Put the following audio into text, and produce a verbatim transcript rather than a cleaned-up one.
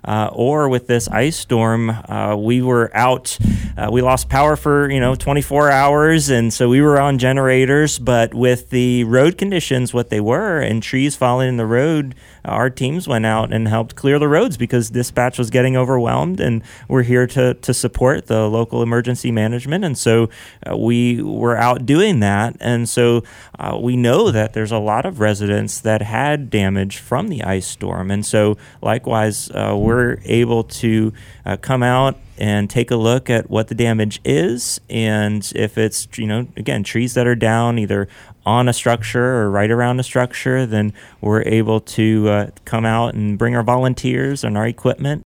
uh, or with this ice storm, uh, we were out. Uh, we lost power for you know twenty-four hours, and so we were on generators. But with the road conditions, what they were, and trees falling in the road, our teams went out and helped clear the roads because dispatch was getting overwhelmed, and we're here to to support the local emergency management. And so uh, we were out doing that, and so uh, we know that there's a lot of residents that had damage from the ice storm, and so likewise uh, we're able to uh, come out and take a look at what the damage is, and if it's, you know, again, trees that are down either on a structure or right around a structure, then we're able to uh, come out and bring our volunteers and our equipment